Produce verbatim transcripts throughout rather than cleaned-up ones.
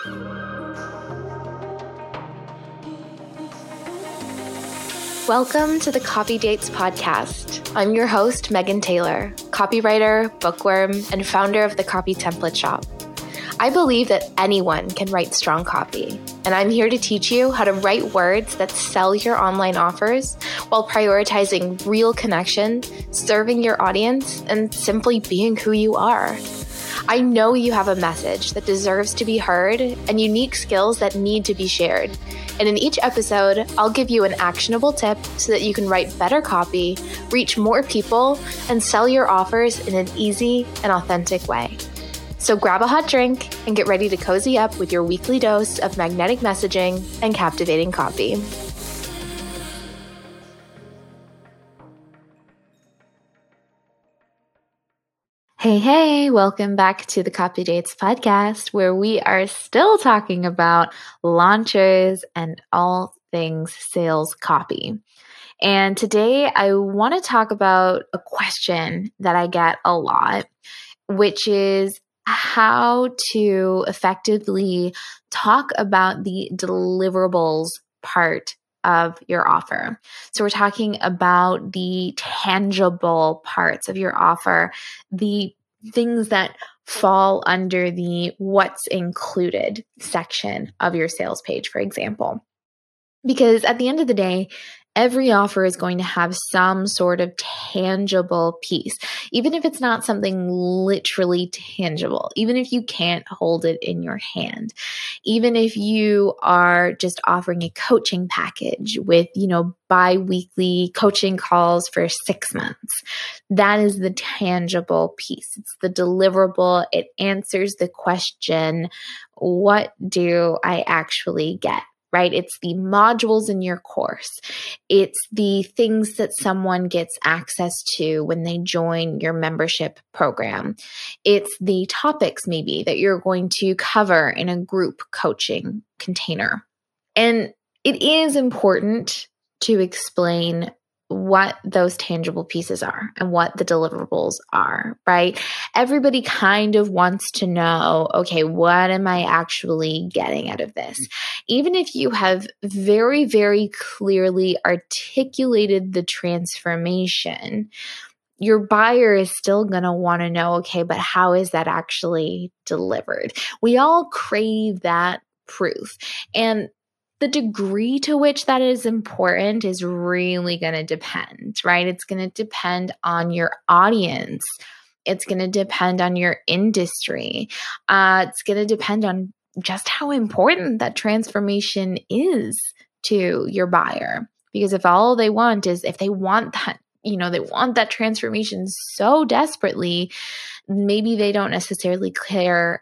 Welcome to the Copy Dates podcast. I'm your host, Megan Taylor, copywriter, bookworm, and founder of the Copy Template Shop. I believe that anyone can write strong copy, and I'm here to teach you how to write words that sell your online offers while prioritizing real connection, serving your audience, and simply being who you are. I know you have a message that deserves to be heard and unique skills that need to be shared. And in each episode, I'll give you an actionable tip so that you can write better copy, reach more people, and sell your offers in an easy and authentic way. So grab a hot drink and get ready to cozy up with your weekly dose of magnetic messaging and captivating copy. Hey, hey, welcome back to the Copy Dates podcast, where we are still talking about launches and all things sales copy. And today I want to talk about a question that I get a lot, which is how to effectively talk about the deliverables part of your offer. So we're talking about the tangible parts of your offer, the things that fall under the what's included section of your sales page, for example. Because at the end of the day, every offer is going to have some sort of tangible piece, even if it's not something literally tangible, even if you can't hold it in your hand, even if you are just offering a coaching package with, you know, bi-weekly coaching calls for six months. That is the tangible piece. It's the deliverable. It answers the question, what do I actually get? Right? It's the modules in your course. It's the things that someone gets access to when they join your membership program. It's the topics maybe that you're going to cover in a group coaching container. And it is important to explain what those tangible pieces are and what the deliverables are, right? Everybody kind of wants to know, okay, what am I actually getting out of this? Even if you have very, very clearly articulated the transformation, your buyer is still going to want to know, okay, but how is that actually delivered? We all crave that proof. And the degree to which that is important is really going to depend, right? It's going to depend on your audience. It's going to depend on your industry. Uh, it's going to depend on just how important that transformation is to your buyer. Because if all they want is, if they want that, you know, they want that transformation so desperately, maybe they don't necessarily care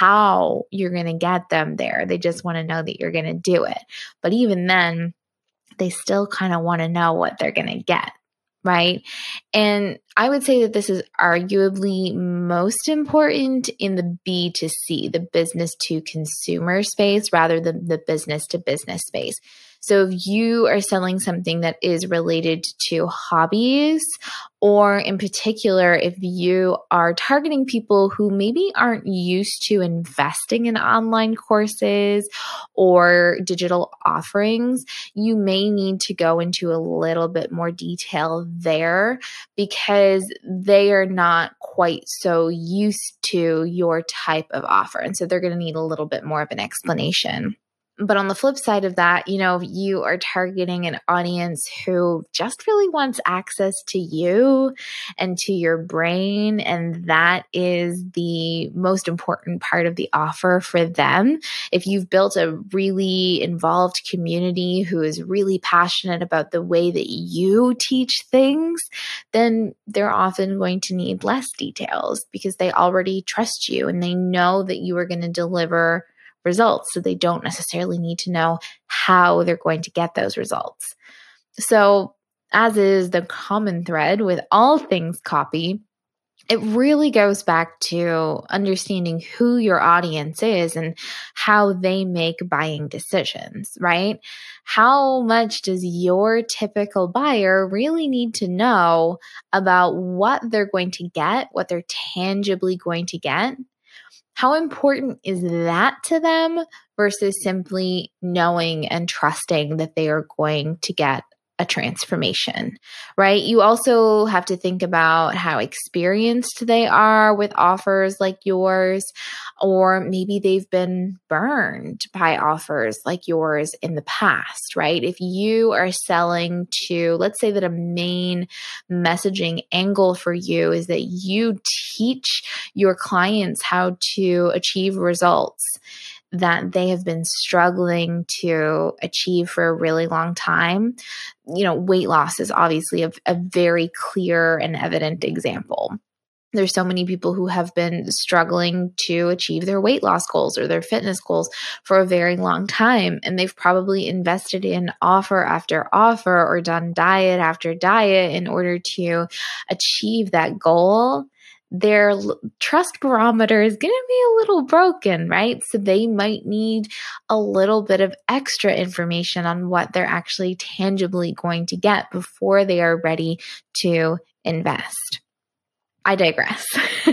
how you're going to get them there. They just want to know that you're going to do it. But even then, they still kind of want to know what they're going to get, right? And I would say that this is arguably most important in the B to C, the business to consumer space, rather than the business to business space. So if you are selling something that is related to hobbies, or in particular, if you are targeting people who maybe aren't used to investing in online courses or digital offerings, you may need to go into a little bit more detail there because they are not quite so used to your type of offer. And so they're going to need a little bit more of an explanation. But on the flip side of that, you know, if you are targeting an audience who just really wants access to you and to your brain, and that is the most important part of the offer for them. If you've built a really involved community who is really passionate about the way that you teach things, then they're often going to need less details because they already trust you and they know that you are going to deliver results. So they don't necessarily need to know how they're going to get those results. So as is the common thread with all things copy, it really goes back to understanding who your audience is and how they make buying decisions, right? How much does your typical buyer really need to know about what they're going to get, what they're tangibly going to get? How important is that to them versus simply knowing and trusting that they are going to get a transformation, right? You also have to think about how experienced they are with offers like yours, or maybe they've been burned by offers like yours in the past, right? If you are selling to, let's say that a main messaging angle for you is that you teach your clients how to achieve results that they have been struggling to achieve for a really long time. You know, weight loss is obviously a, a very clear and evident example. There's so many people who have been struggling to achieve their weight loss goals or their fitness goals for a very long time. And they've probably invested in offer after offer or done diet after diet in order to achieve that goal. Their trust barometer is going to be a little broken, right? So they might need a little bit of extra information on what they're actually tangibly going to get before they are ready to invest. I digress.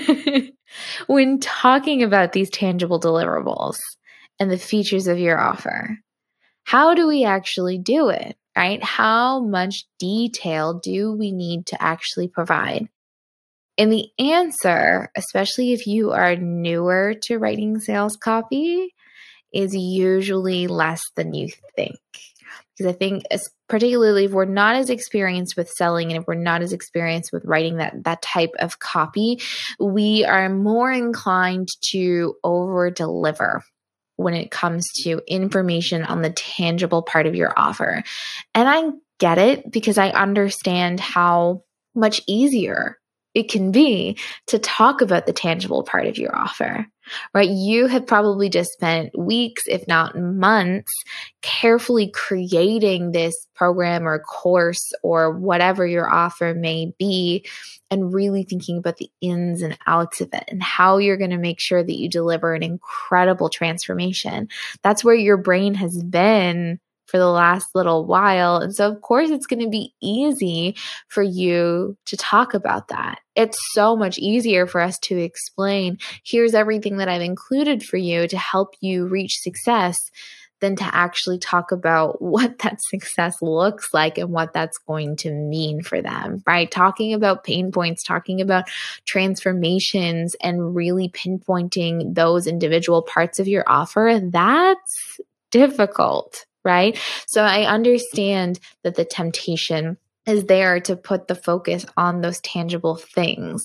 When talking about these tangible deliverables and the features of your offer, how do we actually do it, right? How much detail do we need to actually provide? And the answer, especially if you are newer to writing sales copy, is usually less than you think. Because I think, particularly if we're not as experienced with selling and if we're not as experienced with writing that, that type of copy, we are more inclined to over-deliver when it comes to information on the tangible part of your offer. And I get it because I understand how much easier it can be to talk about the tangible part of your offer, right? You have probably just spent weeks, if not months, carefully creating this program or course or whatever your offer may be, and really thinking about the ins and outs of it and how you're going to make sure that you deliver an incredible transformation. That's where your brain has been for the last little while. And so, of course, it's going to be easy for you to talk about that. It's so much easier for us to explain, here's everything that I've included for you to help you reach success, than to actually talk about what that success looks like and what that's going to mean for them, right? Talking about pain points, talking about transformations, and really pinpointing those individual parts of your offer, that's difficult, right? So I understand that the temptation is there to put the focus on those tangible things.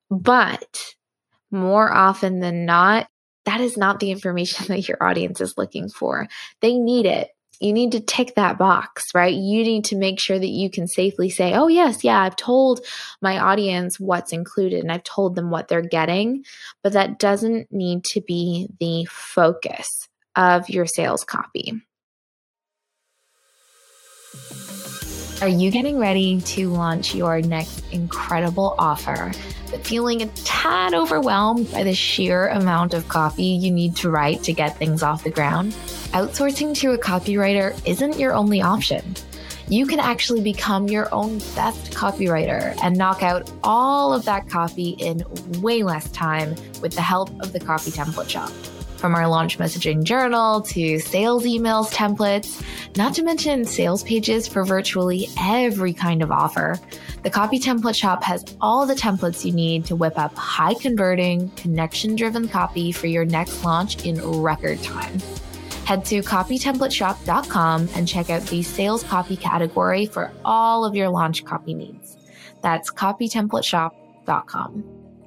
But more often than not, that is not the information that your audience is looking for. They need it. You need to tick that box, right? You need to make sure that you can safely say, oh, yes, yeah, I've told my audience what's included and I've told them what they're getting. But that doesn't need to be the focus of your sales copy. Are you getting ready to launch your next incredible offer, but feeling a tad overwhelmed by the sheer amount of copy you need to write to get things off the ground? Outsourcing to a copywriter isn't your only option. You can actually become your own best copywriter and knock out all of that copy in way less time with the help of the Copy Template Shop. From our launch messaging journal to sales emails templates, not to mention sales pages for virtually every kind of offer, the Copy Template Shop has all the templates you need to whip up high converting, connection driven copy for your next launch in record time. Head to copy template shop dot com and check out the sales copy category for all of your launch copy needs. That's copy template shop dot com.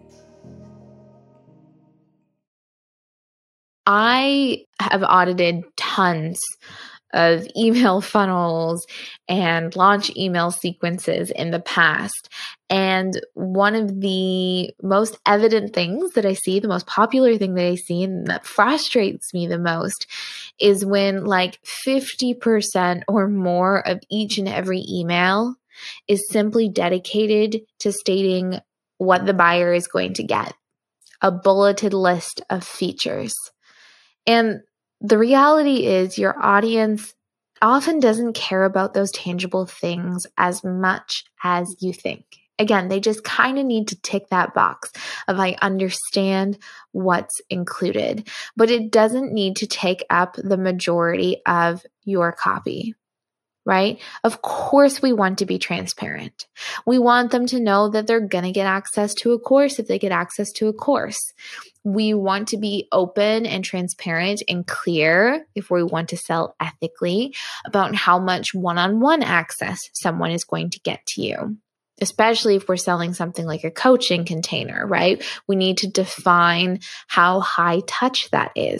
I have audited tons of email funnels and launch email sequences in the past. And one of the most evident things that I see, the most popular thing that I see, and that frustrates me the most, is when like fifty percent or more of each and every email is simply dedicated to stating what the buyer is going to get, a bulleted list of features. And the reality is your audience often doesn't care about those tangible things as much as you think. Again, they just kind of need to tick that box of I understand what's included, but it doesn't need to take up the majority of your copy, right? Of course, we want to be transparent. We want them to know that they're going to get access to a course if they get access to a course. We want to be open and transparent and clear if we want to sell ethically about how much one-on-one access someone is going to get to you. Especially if we're selling something like a coaching container, right? We need to define how high touch that is.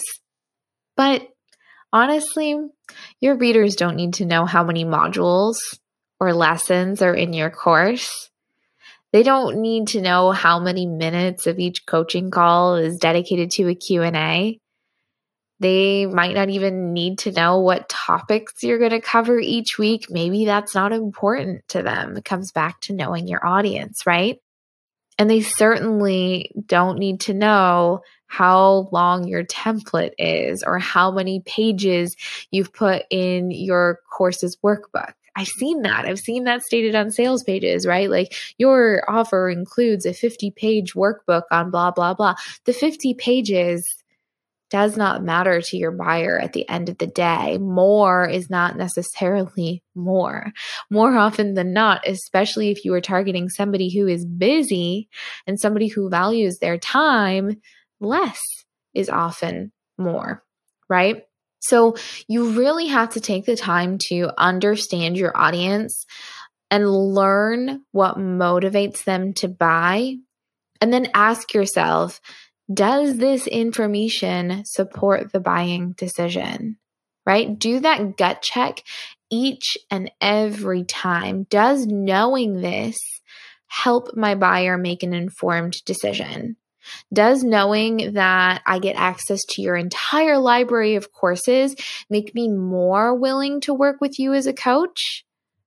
But honestly, your readers don't need to know how many modules or lessons are in your course. They don't need to know how many minutes of each coaching call is dedicated to a Q and A. They might not even need to know what topics you're going to cover each week. Maybe that's not important to them. It comes back to knowing your audience, right? And they certainly don't need to know how long your template is or how many pages you've put in your course's workbook. I've seen that. I've seen that stated on sales pages, right? Like your offer includes a fifty page workbook on blah, blah, blah. The fifty pages does not matter to your buyer at the end of the day. More is not necessarily more. More often than not, especially if you are targeting somebody who is busy and somebody who values their time, less is often more, right? So you really have to take the time to understand your audience and learn what motivates them to buy. And then ask yourself, does this information support the buying decision, right? Do that gut check each and every time. Does knowing this help my buyer make an informed decision? Does knowing that I get access to your entire library of courses make me more willing to work with you as a coach?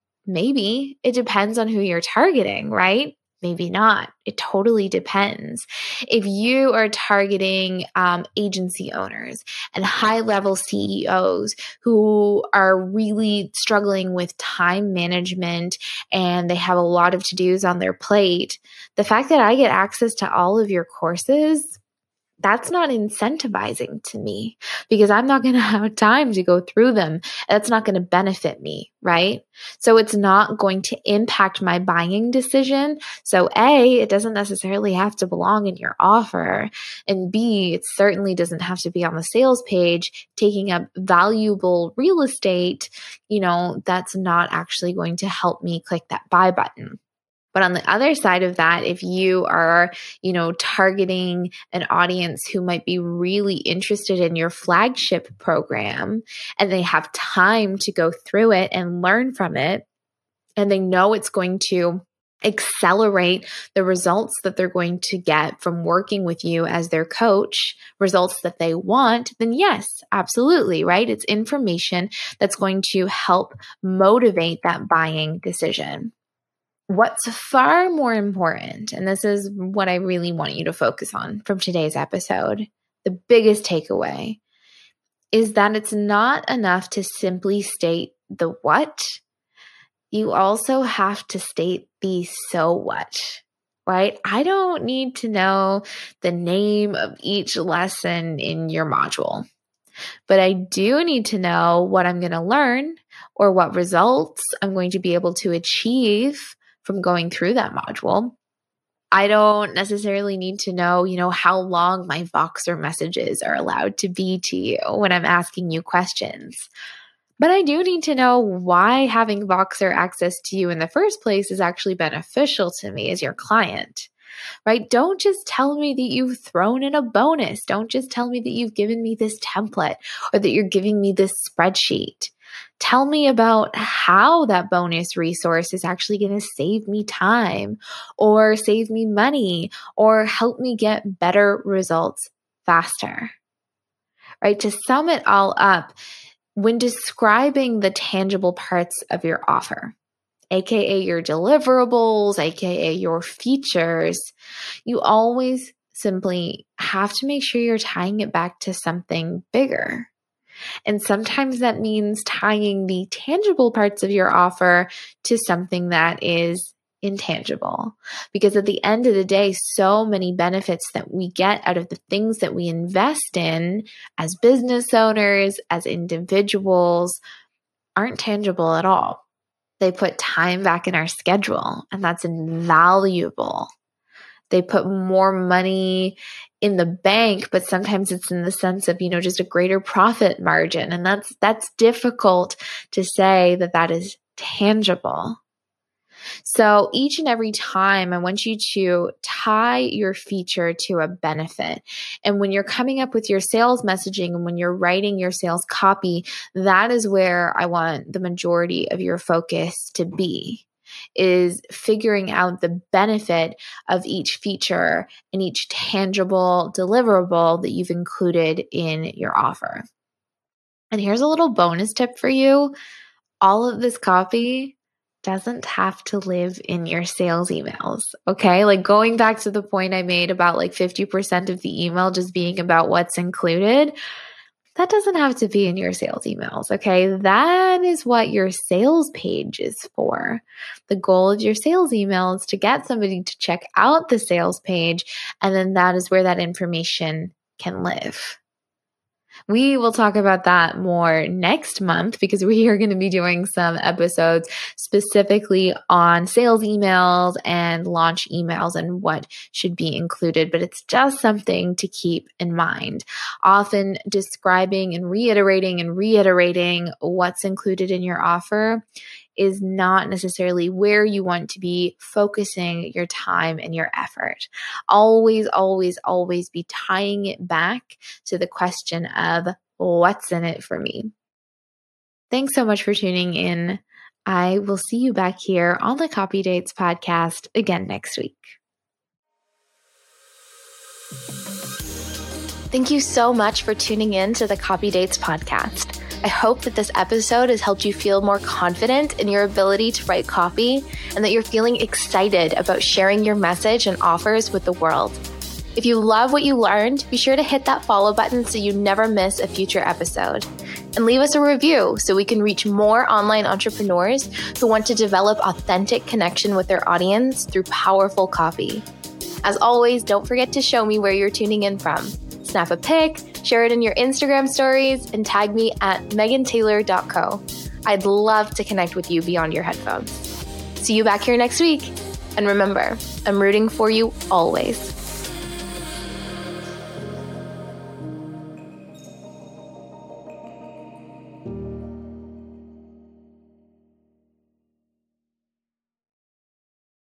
Maybe. It depends on who you're targeting, right? Maybe not. It totally depends. If you are targeting um, agency owners and high-level C E Os who are really struggling with time management and they have a lot of to-dos on their plate, the fact that I get access to all of your courses, that's not incentivizing to me because I'm not going to have time to go through them. That's not going to benefit me, right? So it's not going to impact my buying decision. So A, it doesn't necessarily have to belong in your offer. And B, it certainly doesn't have to be on the sales page, taking up valuable real estate, you know, that's not actually going to help me click that buy button. But on the other side of that, if you are, you know, targeting an audience who might be really interested in your flagship program and they have time to go through it and learn from it, and they know it's going to accelerate the results that they're going to get from working with you as their coach, results that they want, then yes, absolutely, right? It's information that's going to help motivate that buying decision. What's far more important, and this is what I really want you to focus on from today's episode, the biggest takeaway, is that it's not enough to simply state the what. You also have to state the so what, right? I don't need to know the name of each lesson in your module, but I do need to know what I'm going to learn or what results I'm going to be able to achieve from going through that module. I don't necessarily need to know, you know, how long my Voxer messages are allowed to be to you when I'm asking you questions. But I do need to know why having Voxer access to you in the first place is actually beneficial to me as your client, right? Don't just tell me that you've thrown in a bonus. Don't just tell me that you've given me this template or that you're giving me this spreadsheet. Tell me about how that bonus resource is actually going to save me time or save me money or help me get better results faster, right? To sum it all up, when describing the tangible parts of your offer, aka your deliverables, aka your features, you always simply have to make sure you're tying it back to something bigger. And sometimes that means tying the tangible parts of your offer to something that is intangible. Because at the end of the day, so many benefits that we get out of the things that we invest in as business owners, as individuals, aren't tangible at all. They put time back in our schedule, and that's invaluable. They put more money in the bank, but sometimes it's in the sense of, you know, just a greater profit margin. And that's, that's difficult to say that that is tangible. So each and every time, I want you to tie your feature to a benefit. And when you're coming up with your sales messaging and when you're writing your sales copy, that is where I want the majority of your focus to be, is figuring out the benefit of each feature and each tangible deliverable that you've included in your offer. And here's a little bonus tip for you. All of this copy doesn't have to live in your sales emails, okay? Like going back to the point I made about like fifty percent of the email just being about what's included, that doesn't have to be in your sales emails, okay? That is what your sales page is for. The goal of your sales email is to get somebody to check out the sales page, and then that is where that information can live. We will talk about that more next month because we are going to be doing some episodes specifically on sales emails and launch emails and what should be included, but it's just something to keep in mind. Often describing and reiterating and reiterating what's included in your offer is not necessarily where you want to be focusing your time and your effort. Always, always, always be tying it back to the question of what's in it for me. Thanks so much for tuning in. I will see you back here on the Copy Dates podcast again next week. Thank you so much for tuning in to the Copy Dates podcast. I hope that this episode has helped you feel more confident in your ability to write copy and that you're feeling excited about sharing your message and offers with the world. If you love what you learned, be sure to hit that follow button so you never miss a future episode. And leave us a review so we can reach more online entrepreneurs who want to develop authentic connection with their audience through powerful copy. As always, don't forget to show me where you're tuning in from. Snap a pic, share it in your Instagram stories, and tag me at megan taylor dot co. I'd love to connect with you beyond your headphones. See you back here next week. And remember, I'm rooting for you always.